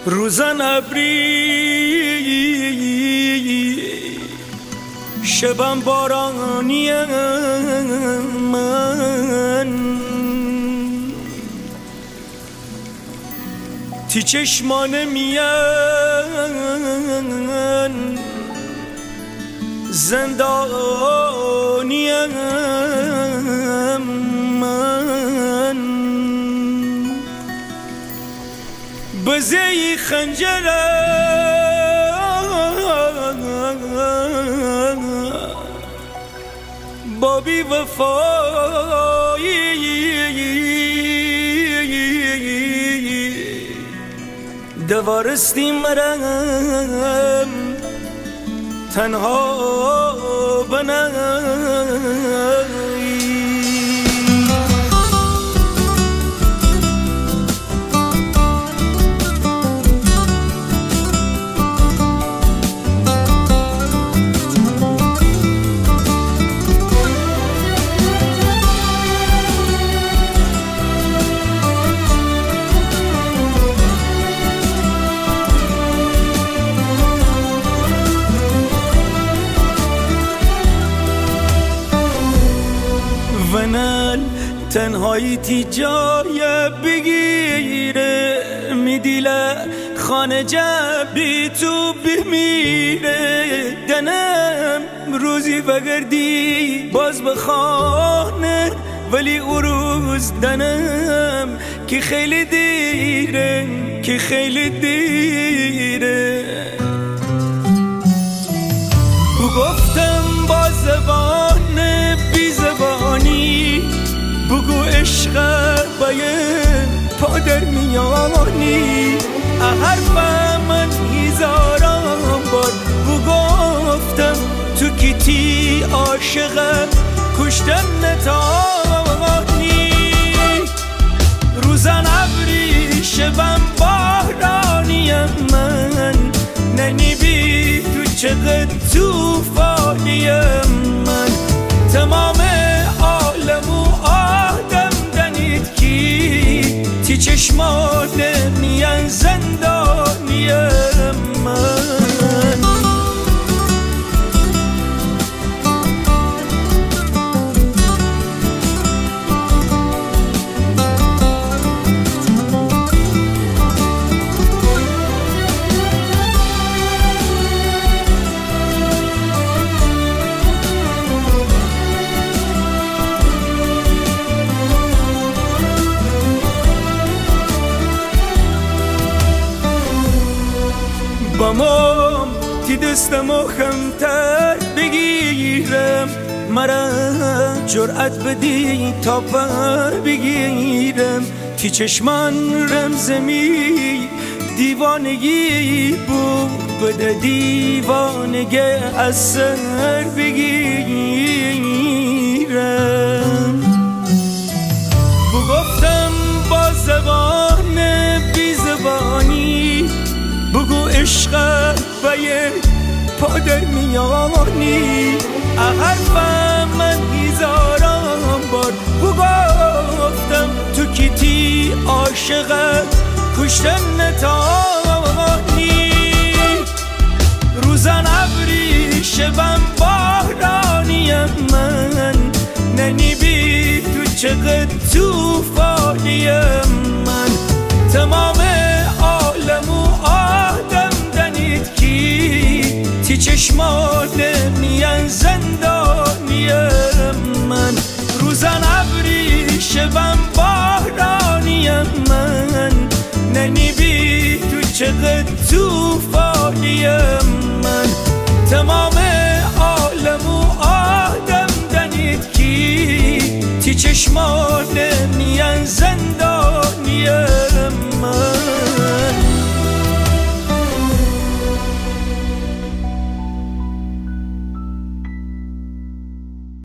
روزن ابری شبم بارانی من تی چشمان میان زندانی من بزی خنجرم بابی وفایی دوارستی مرم تنها بنایی ونال تنهایی تی جای بگیره میدیله خانه جبی تو بمیره دنم روزی بگردی باز بخانه ولی او روز دنم که خیلی دیره که خیلی دیره گفتم با زبان بی زبانی بگو عشق باید پا در میانی حرف من هزاران بار گفتم تو کیتی عاشق کشتن نتانی روزن ابری شبم بارانیم من ننی بی تو چقدر توفانیم من تمام عالم و آدم دنید کی تی چشمان میان زندانیم من بامم تی دستمو خمتر بگیرم مرا جرأت بدی تا پر بگیرم تی چشمان رمزمی دیوانگی بود بده دیوانگی از سر بگیرم بگفتم با زبان بی زبانی بگو عشق باید پا در میانی حرف من هزاران بار گفتم تو کیتی عاشق کشتن نتانی روزن ابری شبم بارانیم من ننی بی تو چقدر توفانیم من تمام عالم و آدم دنید کی تی چشمان میان زندانیم من روزن ابری شبم بارانیم من ننی بی تو چقدر توفانیم من تمام عالم و آدم دنید کی تی چشمان میان